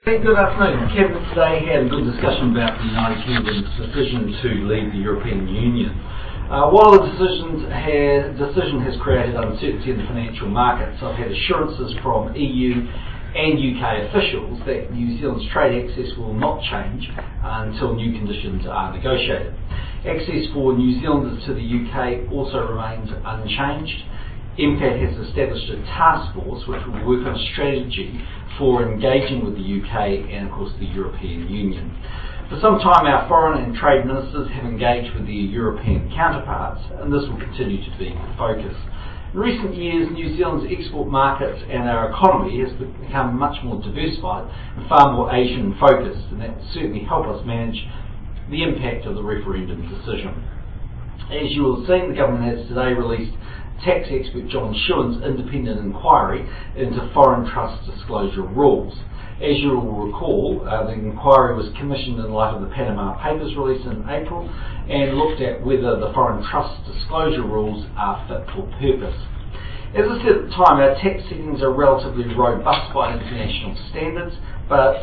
Hey, good afternoon. Cabinet today had a good discussion about the United Kingdom's decision to leave the European Union. While the decision has created uncertainty in the financial markets, I've had assurances from EU and UK officials that New Zealand's trade access will not change until new conditions are negotiated. Access for New Zealanders to the UK also remains unchanged. MPAT has established a task force which will work on a strategy for engaging with the UK and of course the European Union. For some time our foreign and trade ministers have engaged with their European counterparts, and this will continue to be the focus. In recent years, New Zealand's export markets and our economy has become much more diversified and far more Asian focused, and that will certainly help us manage the impact of the referendum decision. As you will have seen, the government has today released tax expert John Shewan's independent inquiry into foreign trust disclosure rules. As you will recall, the inquiry was commissioned in light of the Panama Papers released in April and looked at whether the foreign trust disclosure rules are fit for purpose. As I said at the time, our tax settings are relatively robust by international standards, but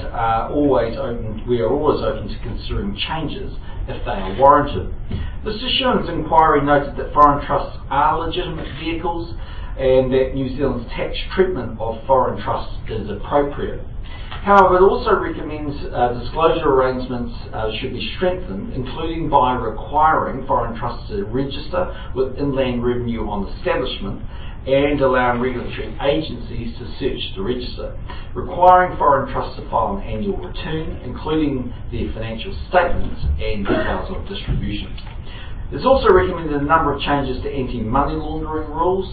we are always open to considering changes if they are warranted. Mr. Shewan's inquiry noted that foreign trusts are legitimate vehicles and that New Zealand's tax treatment of foreign trusts is appropriate. However, it also recommends disclosure arrangements should be strengthened, including by requiring foreign trusts to register with Inland Revenue on establishment and allowing regulatory agencies to search the register, requiring foreign trusts to file an annual return, including their financial statements and details of distributions. There's also recommended a number of changes to anti-money laundering rules.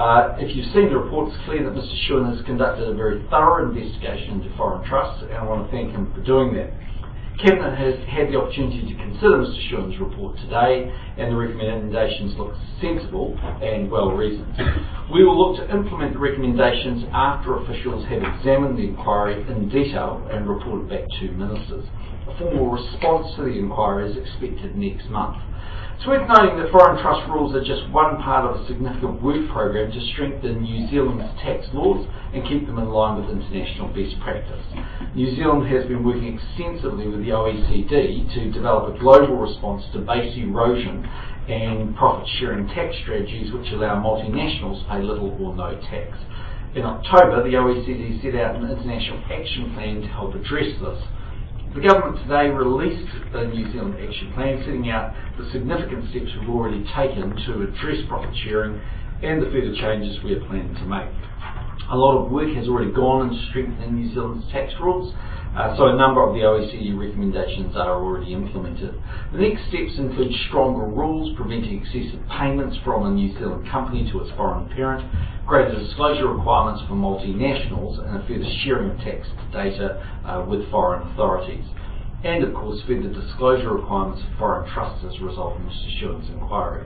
If you've seen the report, it's clear that Mr. Shewan has conducted a very thorough investigation into foreign trusts, and I want to thank him for doing that. Cabinet has had the opportunity to consider Mr. Shewan's report today, and the recommendations look sensible and well reasoned. We will look to implement the recommendations after officials have examined the inquiry in detail and reported back to ministers. A formal response to the inquiry is expected next month. It's worth noting that foreign trust rules are just one part of a significant work program to strengthen New Zealand's tax laws and keep them in line with international best practice. New Zealand has been working extensively with the OECD to develop a global response to base erosion and profit-sharing tax strategies which allow multinationals to pay little or no tax. In October, the OECD set out an international action plan to help address this. The government today released the New Zealand Action Plan, setting out the significant steps we've already taken to address profit sharing and the further changes we are planning to make. A lot of work has already gone into strengthening New Zealand's tax rules, so a number of the OECD recommendations are already implemented. The next steps include stronger rules preventing excessive payments from a New Zealand company to its foreign parent, greater disclosure requirements for multinationals, and a further sharing of tax data with foreign authorities. And of course, further disclosure requirements for foreign trusts as a result of Mr. Shewan's inquiry.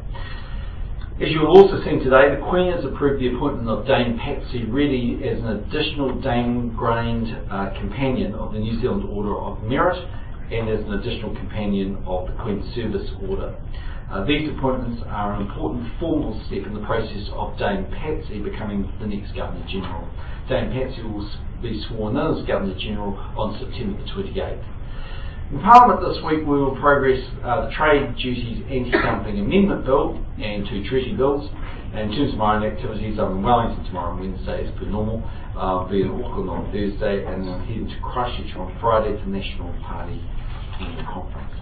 As you will also see today, the Queen has approved the appointment of Dame Patsy Reddy as an additional Dame Grand Companion of the New Zealand Order of Merit and as an additional companion of the Queen's Service Order. These appointments are an important formal step in the process of Dame Patsy becoming the next Governor-General. Dame Patsy will be sworn in as Governor-General on September the 28th. In Parliament this week we will progress the Trade Duties Anti-Dumping Amendment Bill and two treaty bills. And in terms of my own activities, I'm in Wellington tomorrow and Wednesday as per normal. I'll be in Auckland on Thursday and then heading to Christchurch on Friday for the National Party Conference.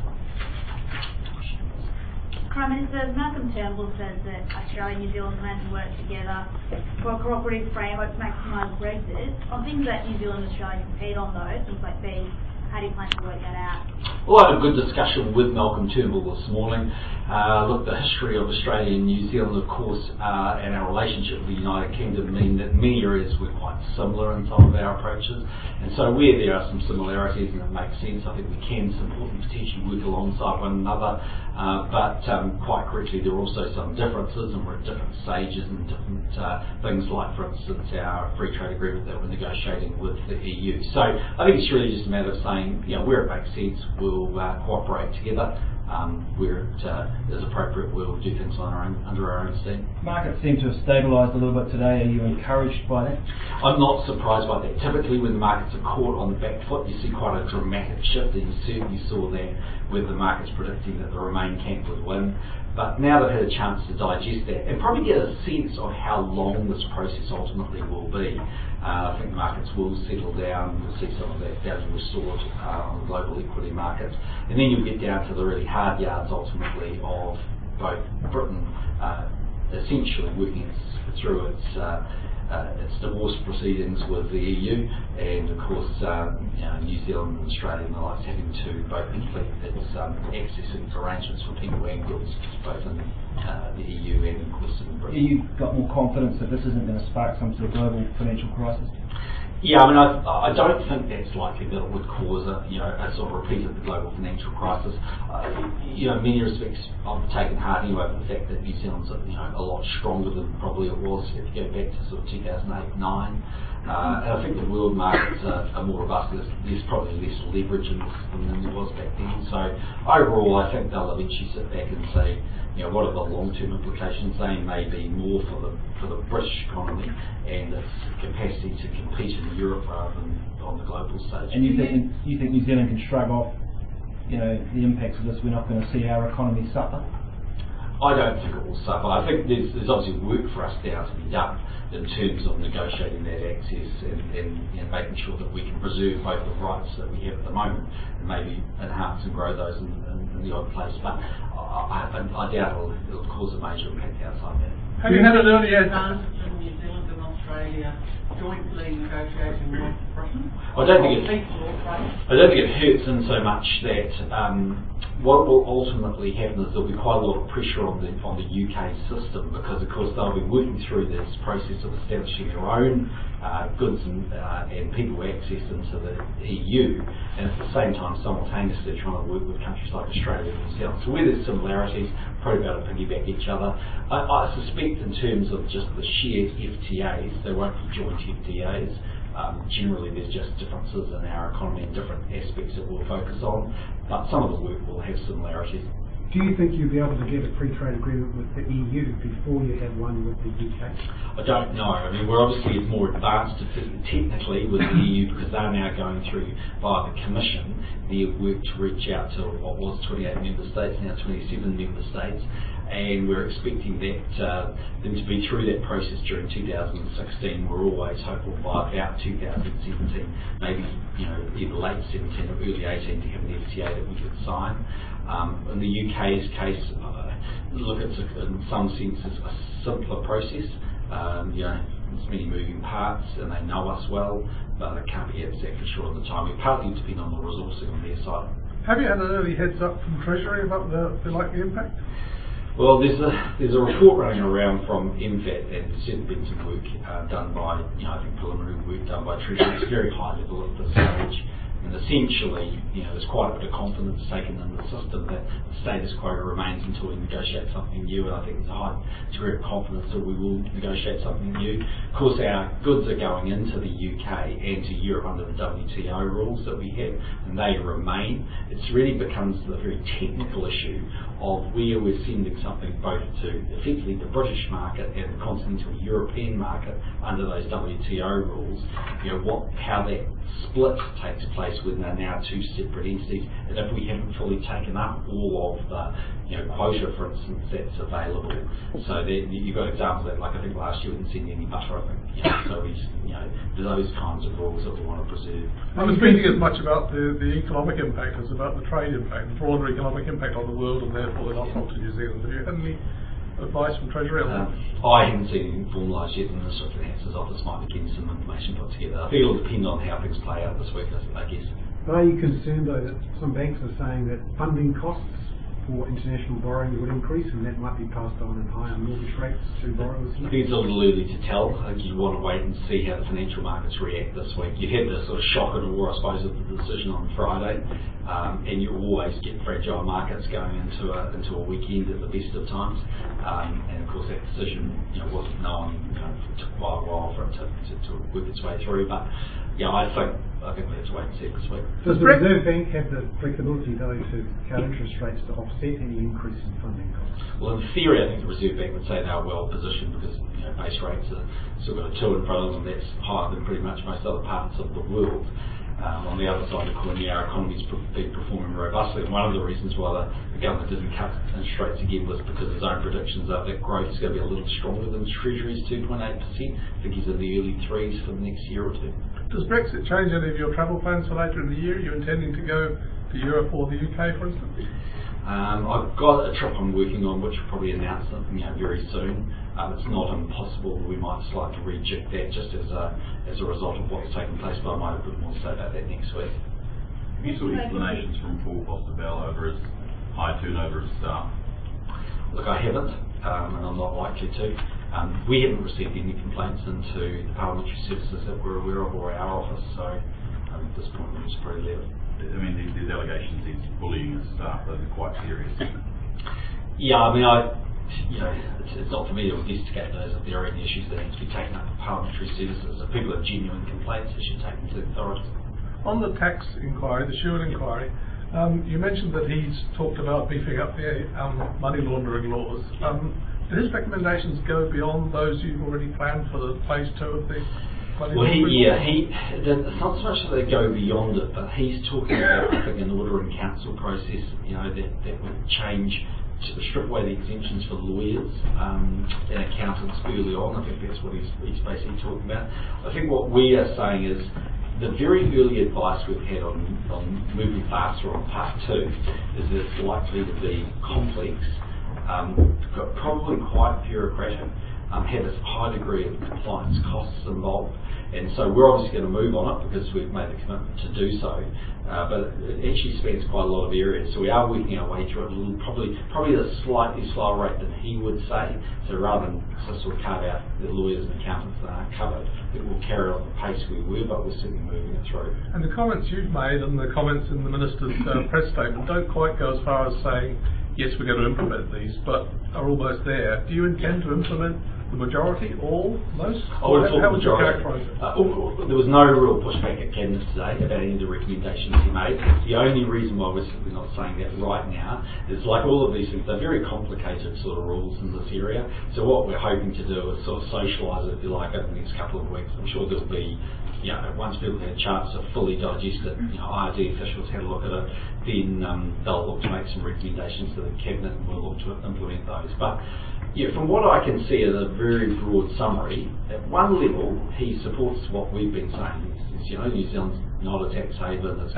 Prime Minister Malcolm Turnbull says that Australia and New Zealand plan to work together for a cooperative framework to maximise Brexit. On things that New Zealand and Australia compete on though, things like beef, how do you plan to work that out? Well, I had a good discussion with Malcolm Turnbull this morning. Look, the history of Australia and New Zealand, of course, and our relationship with the United Kingdom mean that many areas we're quite similar in some of our approaches. And so where there are some similarities and it makes sense, I think we can support and potentially work alongside one another. But quite correctly, there are also some differences and we're at different stages and different things like, for instance, our free trade agreement that we're negotiating with the EU. So I think it's really just a matter of saying, where it makes sense, we'll cooperate together. where it is appropriate, we'll do things under our own steam. Markets seem to have stabilised a little bit today. Are you encouraged by that? I'm not surprised by that. Typically when the markets are caught on the back foot, you see quite a dramatic shift, and you certainly saw that with the markets predicting that the Remain camp would win. But now they've had a chance to digest that and probably get a sense of how long this process ultimately will be. I think markets will settle down. We'll see some of that value restored on the global equity markets. And then you'll get down to the really hard yards ultimately of both Britain essentially working through its divorce proceedings with the EU, and of course New Zealand and Australia and the likes having to both complete its accessing arrangements for people and goods both in the EU and of course in Britain. You've got more confidence that this isn't going to spark some sort of global financial crisis? Yeah, I mean, I don't think that's likely that it would cause a sort of repeat of the global financial crisis. In many respects, I've taken heart anyway over the fact that New Zealand's a lot stronger than probably it was if you go back to sort of 2008-9. And I think the world markets are more robust. There's probably less leverage in the system than there was back then. So overall, I think they'll eventually sit back and say, what are the long-term implications? They may be more for the British economy and its capacity to compete in Europe rather than on the global stage. And you think New Zealand can shrug off, the impacts of this? We're not going to see our economy suffer? I don't think it will suffer. I think there's obviously work for us now to be done in terms of negotiating that access and making sure that we can preserve both the rights that we have at the moment and maybe enhance and grow those in the odd place. But I doubt it'll cause a major impact outside that. Have you had an early advantage in New Zealand and Australia jointly negotiating with Britain? I don't think it hurts in so much that what will ultimately happen is there'll be quite a lot of pressure on the UK system, because of course they'll be working through this process of establishing their own goods and people access into the EU, and at the same time simultaneously trying to work with countries like Australia and New Zealand. So where there's similarities, probably about to piggyback each other. I suspect in terms of just the shared FTAs, there won't be joint FTAs. Generally there's just differences in our economy and different aspects that we'll focus on, but some of the work will have similarities. Do you think you'll be able to get a free trade agreement with the EU before you have one with the UK? I don't know. I mean, we're obviously more advanced technically with the EU because they're now going through via the Commission their work to reach out to what was 28 member states, now 27 member states, and we're expecting that them to be through that process during 2016. We're always hopeful by about 2017, maybe either late 17 or early 18 to have an FTA that we could sign. In the UK's case, look, it's in some senses a simpler process. There's many moving parts and they know us well, but I can't be exactly sure of the timing. Partly depend on the resourcing on their side. Have you had an early heads up from Treasury about the likely impact? Well, there's a report running around from MFAT, and there's certainly been some work done by, I think preliminary work done by Treasury. It's very high level at this stage. And essentially, there's quite a bit of confidence taken in the system that the status quo remains until we negotiate something new, and I think there's a high degree of confidence that we will negotiate something new. Of course, our goods are going into the UK and to Europe under the WTO rules that we have, and they remain. It really becomes the very technical issue of where we're sending something both to effectively the British market and the continental European market under those WTO rules, how that split takes place when they're now two separate entities, and if we haven't fully taken up all of the quota, for instance, that's available. So you've got examples of that, like I think last year we didn't send any butter, I think. So we those kinds of rules that we want to preserve. I was thinking as much about the economic impact as about the trade impact, the broader economic impact on the world, and therefore the knock-on to New Zealand. Have you had any advice from Treasury on that? I haven't seen anything formalised yet, and the Minister of Finance's office might be getting some information put together. I think it'll depend on how things play out this week, I guess. Are you concerned though that some banks are saying that funding costs for international borrowing would increase, and that might be passed on in higher mortgage rates to borrowers? I think it's a little early to tell. I think you want to wait and see how the financial markets react this week. You've had this sort of shock and awe, I suppose, of the decision on Friday, and you always get fragile markets going into a weekend at the best of times. And of course, that decision wasn't known. It took quite a while for it to work its way through. But I think I think we have to wait and see this week. Does the Reserve Bank have the flexibility, though, to cut interest rates to offset any increase in funding costs? Well, in theory, I think the Reserve Bank would say they are well positioned because base rates are still got a 2 in front of them. That's higher than pretty much most other parts of the world. On the other side of the coin, our economy's been performing robustly, and one of the reasons why the government didn't cut interest rates again was because his own predictions are that growth is going to be a little stronger than Treasury's 2.8%. I think he's in the early 3s for the next year or two. Does Brexit change any of your travel plans for later in the year? Are you intending to go to Europe or the UK, for instance? I've got a trip I'm working on, which will probably announce very soon. It's not impossible. We might slightly reject that just as a result of what's taken place, but I might have a bit more to say about that next week. Have you saw explanations from Paul Foster-Bell over his high turnover of staff? Look, I haven't, and I'm not likely to. We haven't received any complaints into the parliamentary services that we're aware of or our office, so at this point we'll just probably leave it. I mean, these allegations he's bullying his staff, those are quite serious. Yeah, I mean, it's not for me to investigate those. If there are any issues that need to be taken up with parliamentary services, if people have genuine complaints, they should take them to the authorities. On the tax inquiry, the Sherwood inquiry, you mentioned that he's talked about beefing up the money laundering laws. Do his recommendations go beyond those you've already planned for the phase 2 of the money laundering laws? It's not so much that they go beyond it, but he's talking about, I think, an order in council process, that would change to strip away the exemptions for lawyers and accountants early on. I think that's what he's basically talking about. I think what we are saying is the very early advice we've had on moving faster on part 2 is that it's likely to be complex, probably quite bureaucratic, have a high degree of compliance costs involved, and so we're obviously going to move on it because we've made the commitment to do so, but it actually spans quite a lot of areas, so we are working our way through it a little, probably at a slightly slower rate than he would say, so rather than sort of carve out the lawyers and accountants that aren't covered, it will carry on the pace we were, but we're certainly moving it through. And the comments you've made and the comments in the Minister's press statement don't quite go as far as saying, yes, we're going to implement these, but are almost there. Do you intend to implement the majority, all, most? How would you characterise it? There was no real pushback at Cabinet today about any of the recommendations he made. The only reason why we're simply not saying that right now is, like all of these things, they're very complicated sort of rules in this area. So what we're hoping to do is sort of socialise it, if you like, over the next couple of weeks. I'm sure there'll be, once people have had a chance to fully digest it, IRD officials had a look at it, then they'll look to make some recommendations to the Cabinet and we'll look to implement those. But from what I can see in a very broad summary, at one level he supports what we've been saying. New Zealand's not a tax haven. It's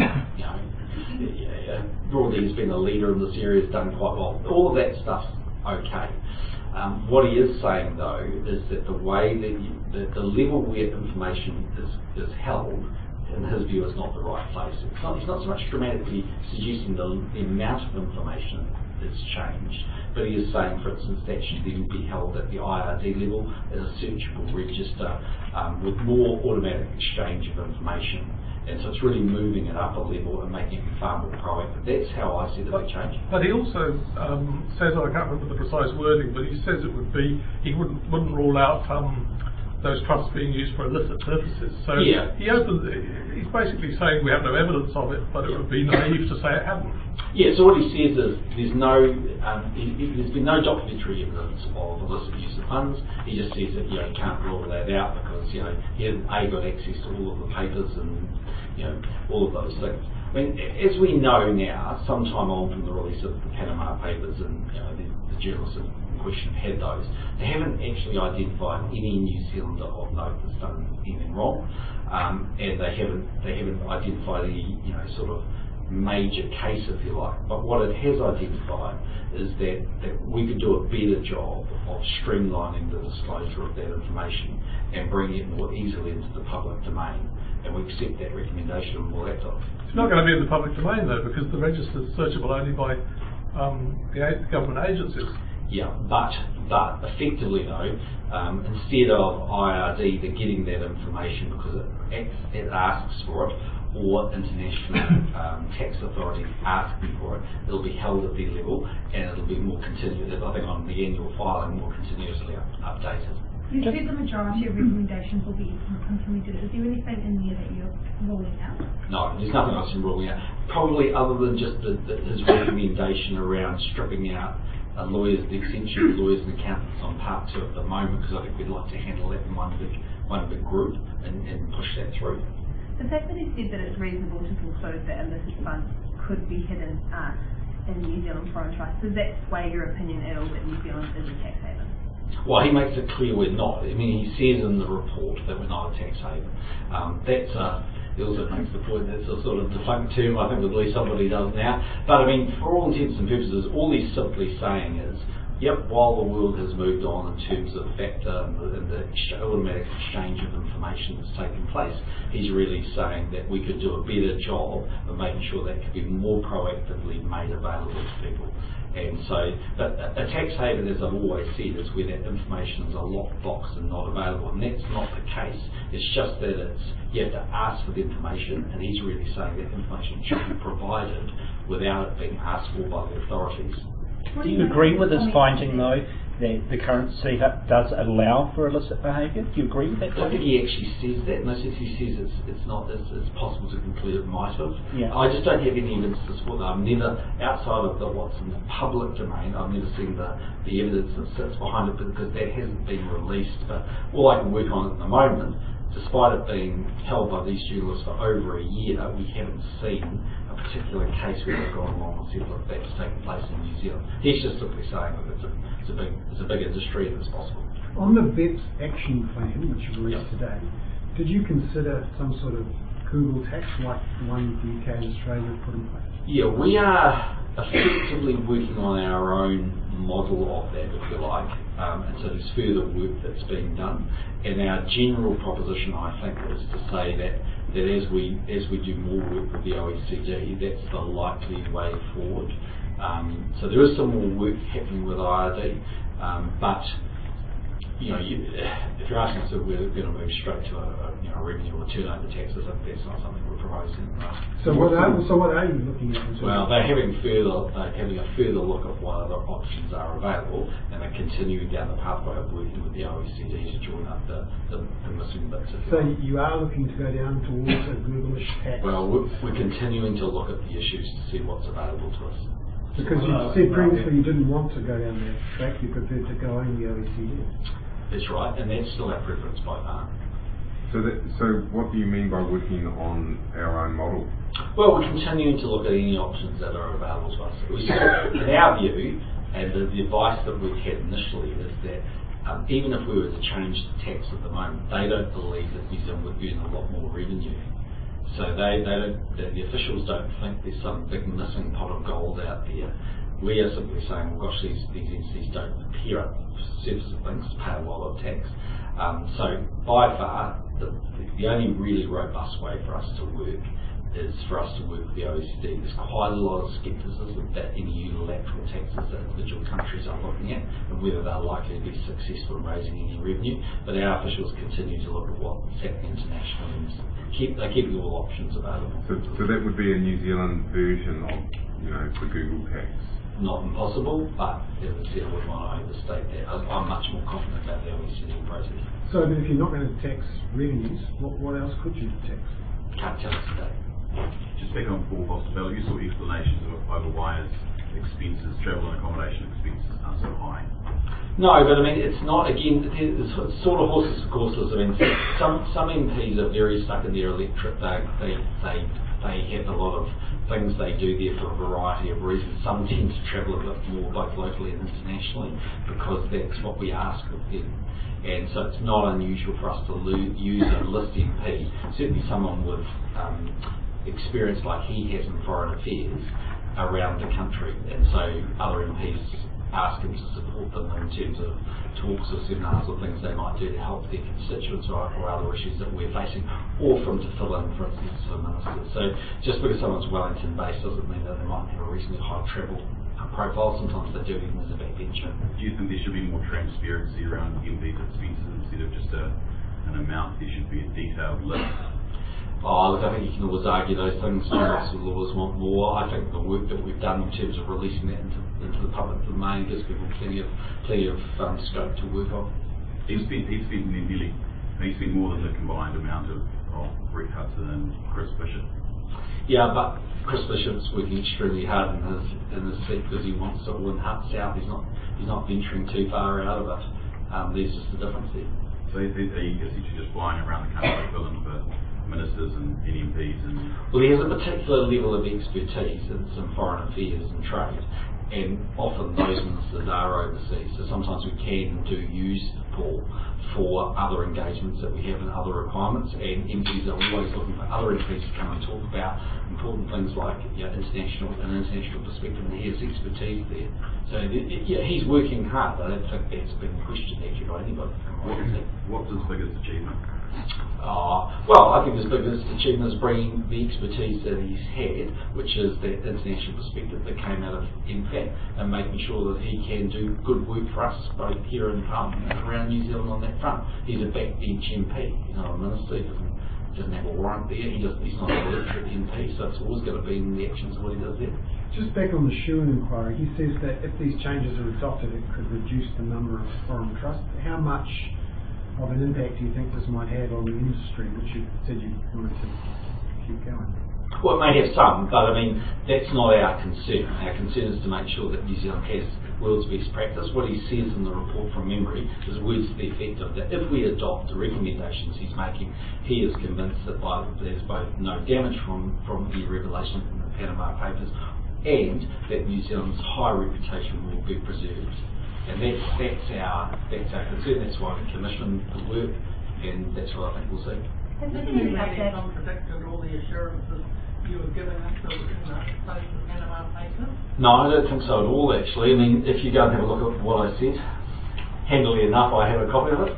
broadly he's been a leader in this area, has done quite well. All of that stuff's okay. What he is saying though is that the way that the level where information is held, in his view, is not the right place. He's not so much dramatically suggesting the amount of information has changed, but he is saying, for instance, that should then be held at the IRD level as a searchable register with more automatic exchange of information. And so it's really moving it up a level and making it far more proactive. That's how I see the big change. But he also says, I can't remember the precise wording, but he says it would be, he wouldn't rule out those trusts being used for illicit purposes. So he's basically saying we have no evidence of it, but it would be naive to say it hadn't. Yeah, so what he says is there's been no documentary evidence of illicit use of funds. He just says that he can't rule that out because he hasn't got access to all of the papers and all of those things. I mean, as we know now, sometime on from the release of the Panama Papers and the journalists in question have had those, they haven't actually identified any New Zealander of note that's done anything wrong, and they haven't identified any sort of major case, if you like. But what it has identified is that we could do a better job of streamlining the disclosure of that information and bringing it more easily into the public domain. And we accept that recommendation and we'll act on it. It's not going to be in the public domain though, because the register is searchable only by the government agencies. Yeah, but effectively though, instead of IRD getting that information because it asks for it, or international tax authorities asking for it, it'll be held at their level and it'll be more continuous, I think on the annual filing, more continuously updated. You said the majority of recommendations will be implemented. Is there anything in there that you're ruling out? No, there's nothing else in ruling out. Probably other than just his recommendation around stripping out the extension of lawyers and accountants on part 2 at the moment, because I think we'd like to handle that in one big group and push that through. The fact that he said that it's reasonable to conclude that illicit funds could be hidden in New Zealand foreign trusts, does that sway your opinion at all that New Zealand is a tax haven? Well, he makes it clear we're not. I mean, he says in the report that we're not a tax haven. He also makes the point that's a sort of defunct term, I think at least somebody does now. But I mean, for all intents and purposes, all he's simply saying is, yep, while the world has moved on in terms of FATCA and the automatic exchange of information that's taking place, he's really saying that we could do a better job of making sure that could be more proactively made available to people. And so, but a tax haven, as I've always said, is where that information is a locked box and not available. And that's not the case. It's just that you have to ask for the information, and he's really saying that information should be provided without it being asked for by the authorities. Do you agree with his finding, though, that the current setup does allow for illicit behaviour? Do you agree with that? I think he actually says that, and he says it's possible to conclude it might have. Yeah. I just don't have any evidence to support that. I've never, outside of what's in the public domain, I've never seen the evidence that sits behind it, because that hasn't been released. But all I can work on at the moment, despite it being held by these journalists for over a year, we haven't seen a particular case where they've gone along and said, look, that's taking place in New Zealand. He's just simply saying that it's a big industry and it's possible. On the BEPS action plan, which you released today, did you consider some sort of Google tax like the one the UK and Australia have put in place? Yeah, we are effectively working on our own model of that, if you like, and so there's further work that's being done. And our general proposition, I think, is to say that as we do more work with the OECD, that's the likely way forward. So there is some more work happening with IRD, but if you're asking us if we're going to move straight to a revenue or turnover taxes, that's not something we're proposing. So what are you looking at? Well, they're having a further look at what other options are available, and they're continuing down the pathway of working with the OECD to join up the missing bits. So you are looking to go down towards a Google-ish tax? Well, we're continuing to look at the issues to see what's available to us. Because you said previously you didn't want to go down that track, you preferred to go only the OECD. That's right, and that's still our preference by far. So what do you mean by working on our own model? Well, we're continuing to look at any options that are available to us. In our view, and the advice that we've had initially is that even if we were to change the tax at the moment, they don't believe that New Zealand would earn a lot more revenue. So the officials don't think there's some big missing pot of gold out there. We are simply saying, well, gosh, these entities don't appear at the surface of things to pay a lot of tax. So by far, the only really robust way for us to work is for us to work with the OECD. There's quite a lot of scepticism about any unilateral taxes that individual countries are looking at and whether they're likely to be successful in raising any revenue. But our officials continue to look at what's happening internationally and they're keeping all options available. So that would be a New Zealand version of, the Google tax? Not impossible, but as I said, I wouldn't want to overstate that. I'm much more confident about the OECD process. So if you're not going to tax revenues, what else could you tax? Can't tell us today. Just back on Paul Foster-Bell, you saw explanations over why his expenses, travel and accommodation expenses aren't so high. No, but I mean, it's not, again, it's sort of horses for courses. I mean, some MPs are very stuck in their electorate. They have a lot of things they do there for a variety of reasons. Some tend to travel a bit more both locally and internationally because that's what we ask of them. And so it's not unusual for us to use a list MP, certainly someone with experience like he has in foreign affairs around the country. And so other MPs ask him to support them in terms of talks or seminars or things they might do to help their constituents or other issues that we're facing, or for them to fill in, for instance, for ministers. So just because someone's Wellington-based doesn't mean that they might have a reasonably high travel profile. Sometimes they do, even as a backbencher. Do you think there should be more transparency around MPs' expenses instead of just an amount? There should be a detailed list. Oh, look, I think you can always argue those things. Journalists will always want more. I think the work that we've done in terms of releasing that into the public domain gives people plenty of scope to work on. He spent more than the combined amount of Brett Hudson and Chris Bishop. Yeah, but Chris Bishop's working extremely hard in his seat because he wants to win Hutt South. He's not venturing too far out of it. There's just a difference there. So he's essentially just flying around the country filling for ministers and NMPs and... Well, he has a particular level of expertise in some foreign affairs and trade, and often those ministers are overseas, so sometimes we can use Paul for other engagements that we have and other requirements, and MPs are always looking for other MPs to come and talk about important things like international perspective, and he has expertise there. So he's working hard. I don't think that's been questioned actually by anybody. What's his biggest achievement? Well, I think his biggest achievement is bringing the expertise that he's had, which is that international perspective that came out of MFAT, and making sure that he can do good work for us, both here in Parliament and around New Zealand on that front. He's a backbench MP, a minister. He doesn't have a warrant there. He's not an elected MP, so it's always going to be in the actions of what he does there. Just back on the Schuon inquiry, he says that if these changes are adopted, it could reduce the number of foreign trusts. How much of an impact do you think this might have on the industry, which you said you wanted to keep going? Well, it may have some, but I mean, that's not our concern. Our concern is to make sure that New Zealand has world's best practice. What he says in the report from memory is words to the effect of that if we adopt the recommendations he's making, he is convinced that there's both no damage from the revelation in the Panama Papers and that New Zealand's high reputation will be preserved. And that's our concern. That's why we commissioned the work, and that's what I think we'll see. Have you really contradicted all the assurances you were giving us post the Panama Papers? No, I don't think so at all, actually. I mean, if you go and have a look at what I said, handily enough, I have a copy of it.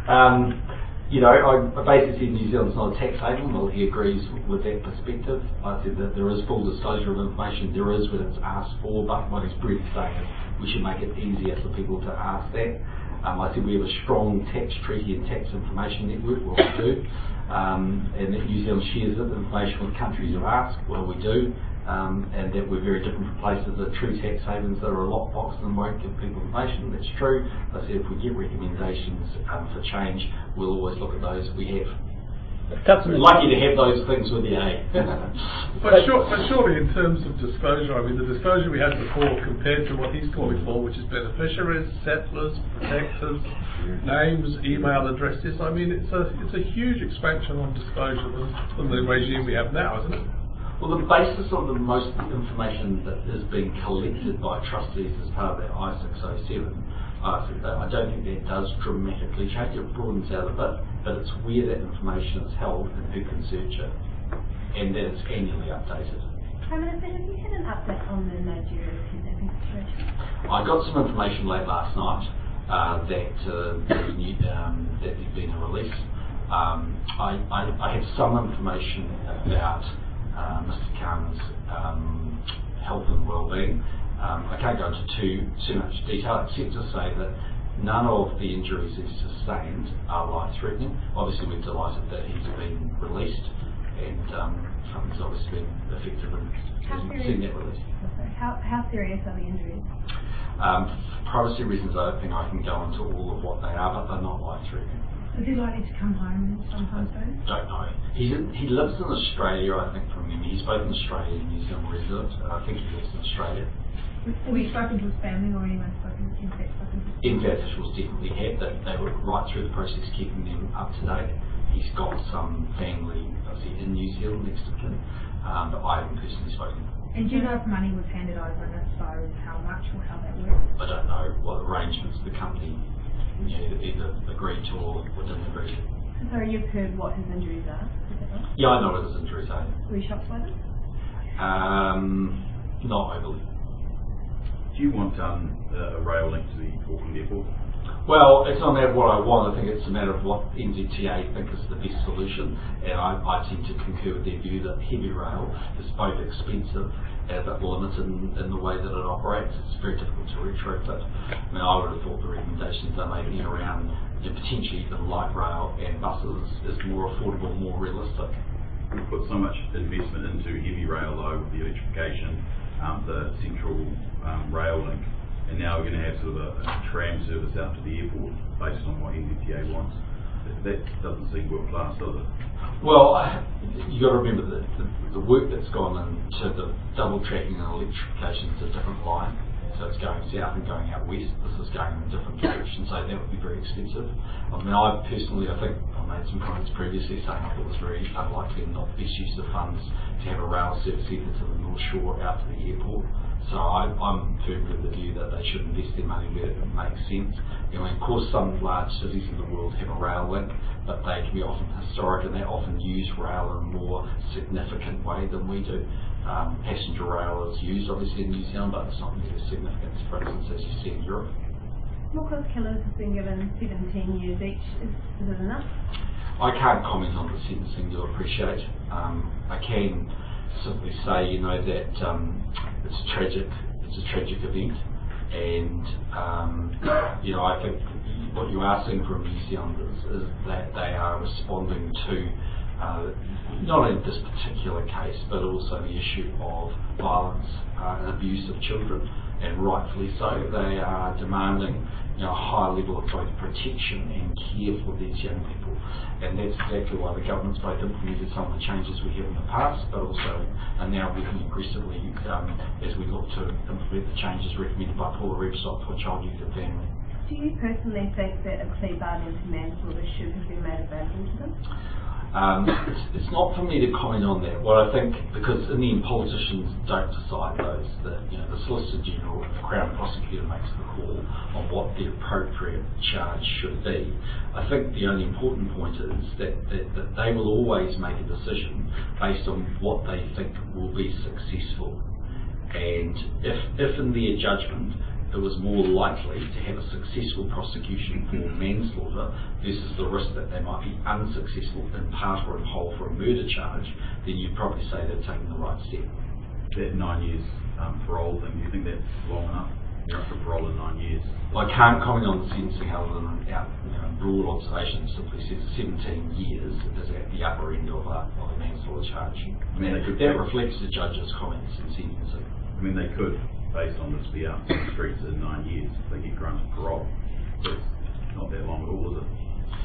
I basically said New Zealand's not a tax haven. Well, he agrees with that perspective. I said that there is full disclosure of information. There is when it's asked for, but what he's really saying is we should make it easier for people to ask that. I said we have a strong tax treaty and tax information network. Well, we do. And that New Zealand shares that information with countries who ask. Well, we do. And that we're very different from places that are true tax havens that are a lockbox and won't give people information. That's true. I said if we get recommendations for change, we'll always look at those. We have. We're lucky to have those things with you, eh? But surely in terms of disclosure, I mean the disclosure we had before compared to what he's calling for, which is beneficiaries, settlers, protectors, names, email addresses, I mean it's a huge expansion on disclosure than the regime we have now, isn't it? Well, the basis of the most information that is being collected by trustees as part of that I-607, I don't think that does dramatically change. It broadens out a bit, but it's where that information is held and who can search it, and that it's annually updated. Prime Minister, have you had an update on the Nigeria kidnapping situation? I got some information late last night that there'd been a release. I have some information about Mr. Khan's health and well-being. I can't go into too much detail except to say that none of the injuries he's sustained are life-threatening. Obviously we're delighted that he's been released and something's obviously been effective in seeing that release. How serious are the injuries? For privacy reasons I don't think I can go into all of what they are, but they're not life-threatening. Is he likely to come home sometime soon? Don't know. He lives in Australia, I think, from memory. He's both an Australian and New Zealand resident. I think he lives in Australia. Have you spoken to his family or anyone spoken to him? MFAT officials definitely have. They were right through the process keeping them up to date. He's got some family, obviously, in New Zealand next to him, but I haven't personally spoken. And do you know if money was handed over and if so, how much or how that works? I don't know what arrangements the company either agreed to or didn't agree to. So you've heard what his injuries are? Is that right? Yeah, I know what his injuries are. Were you shocked by them? Not overly. Do you want a rail link to the Auckland Airport? Well, it's not a matter of what I want. I think it's a matter of what NZTA think is the best solution. And I tend to concur with their view that heavy rail is both expensive and a bit limited in the way that it operates. It's very difficult to retrofit. I mean, I would have thought the recommendations they're making around potentially even light rail and buses is more affordable, more realistic. We've put so much investment into heavy rail though with the electrification, the central rail link, and now we're going to have sort of a tram service out to the airport based on what NZTA wants. That doesn't seem world class, does it? Well, you've got to remember that the work that's gone into the double tracking and electrification is a different line. So it's going south and going out west. This is going in a different direction, so that would be very expensive. I mean, I think I made some comments previously saying I thought it was very unlikely and not the best use of funds to have a rail service either to the North Shore or out to the airport. So I'm firmly of the view that they should invest their money where it makes sense. You know, of course, some large cities in the world have a rail link, but they can be often historic and they often use rail in a more significant way than we do. Passenger rail is used obviously in New Zealand, but it's not really as significant, for instance, as you see in Europe. Morcombe's Killers has been given 17 years each. Is it enough? I can't comment on the sentencing, you'll appreciate. I can simply say, you know, that it's a tragic event, and you know, I think what you are seeing from New Zealanders is that they are responding to not in this particular case, but also the issue of violence and abuse of children, and rightfully so. They are demanding, you know, a high level of both protection and care for these young people, and that's exactly why the government's both implemented some of the changes we have in the past, but also are now working aggressively as we look to implement the changes recommended by Paula Rebstock for child, youth and family. Do you personally think that a plea bargain to manslaughter should have been made available to them? It's not for me to comment on that. What I think, because in the end politicians don't decide those, that, you know, the Solicitor General and the Crown Prosecutor makes the call on what the appropriate charge should be. I think the only important point is that they will always make a decision based on what they think will be successful, and if in their judgment it was more likely to have a successful prosecution for manslaughter versus the risk that they might be unsuccessful in part or in whole for a murder charge, then you'd probably say they're taking the right step. That 9 years parole thing, do you think that's long enough? You're up for parole in 9 years. Well, I can't comment on the sentencing other than our broad observation simply says 17 years is at the upper end of a manslaughter charge. I mean, that reflects the judge's comments in sentencing. I mean, they could, based on this, be out in the streets in 9 years if they get granted parole. So it's not that long at all, is it?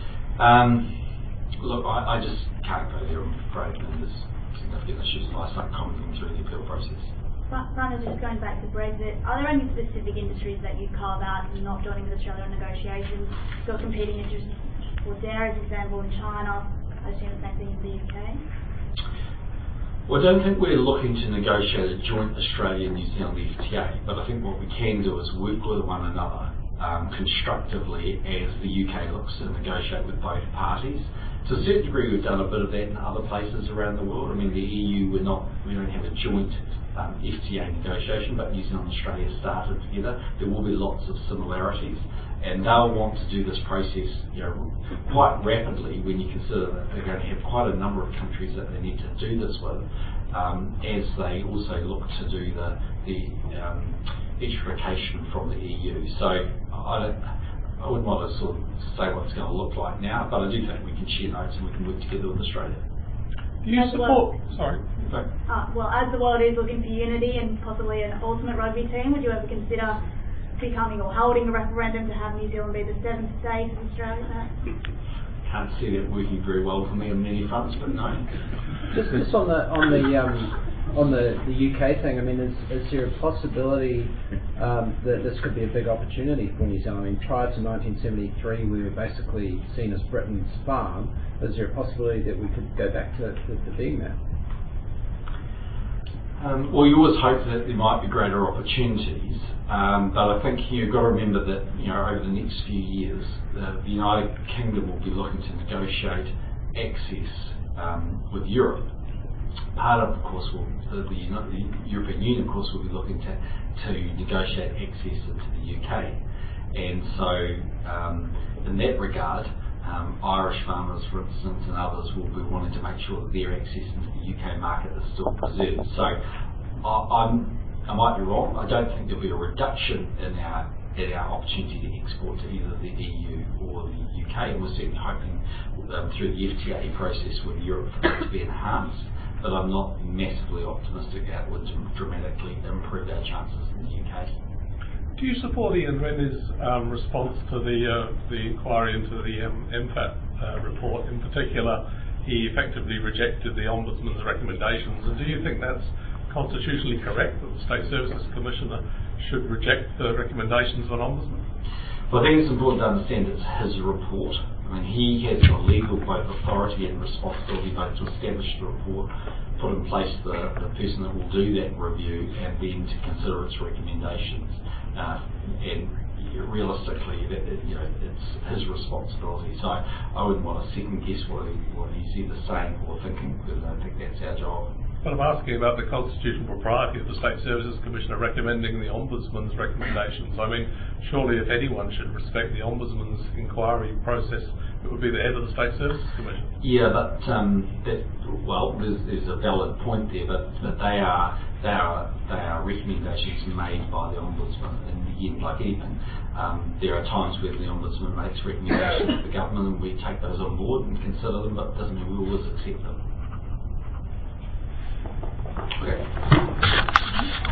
Look, I just can't go there, I'm afraid, and there's significant issues if I start commenting through the appeal process. Rana, just going back to Brexit, are there any specific industries that you carve out and not joining with Australia in negotiations? You've got competing interests for dairy, for example, in China. I assume the same thing in the UK? Well, I don't think we're looking to negotiate a joint Australia-New Zealand FTA, but I think what we can do is work with one another constructively as the UK looks to negotiate with both parties. To a certain degree, we've done a bit of that in other places around the world. I mean, the EU, we don't have a joint FTA negotiation, but New Zealand and Australia started together. There will be lots of similarities, and they'll want to do this process, you know, quite rapidly when you consider that they're going to have quite a number of countries that they need to do this with, as they also look to do the extrication from the EU. So I wouldn't want to sort of say what it's going to look like now, but I do think we can share notes and we can work together with Australia. Do you support? Sorry. Well, as the world is looking for unity and possibly an ultimate rugby team, would you ever consider becoming or holding a referendum to have New Zealand be the seventh state of Australia? Can't see that working very well for me on many fronts, but no. Just on the UK thing, I mean, is there a possibility that this could be a big opportunity for New Zealand? I mean, prior to 1973, we were basically seen as Britain's farm. Is there a possibility that we could go back to being that? Well, you always hope that there might be greater opportunities, but I think you've got to remember that, you know, over the next few years, the United Kingdom will be looking to negotiate access with Europe. Part of course, the European Union, of course, will be looking to negotiate access into the UK, and so in that regard, Irish farmers, for instance, and others will be wanting to make sure that their access into the UK market is still preserved. So I might be wrong. I don't think there'll be a reduction in our opportunity to export to either the EU or the UK, and we're certainly hoping through the FTA process with Europe for that to be enhanced. But I'm not massively optimistic that would dramatically improve our chances in the UK. Do you support Ian Rennie's response to the inquiry into the MFAT report? In particular, he effectively rejected the Ombudsman's recommendations. And do you think that's constitutionally correct, that the State Services Commissioner should reject the recommendations of an Ombudsman? Well, I think it's important to understand it's his report. I mean, he has the legal both authority and responsibility both to establish the report, put in place the person that will do that review, and then to consider its recommendations. And realistically, it's his responsibility. So I wouldn't want to second guess what he's either saying or thinking, because I don't think that's our job. But I'm asking about the constitutional propriety of the State Services Commissioner recommending the Ombudsman's recommendations. I mean, surely if anyone should respect the Ombudsman's inquiry process, it would be the head of the State Services Commission. Yeah, but there's a valid point there, but they are recommendations made by the Ombudsman. In the end, like anything, there are times where the Ombudsman makes recommendations to the government, and we take those on board and consider them, but it doesn't mean we always accept them. Okay.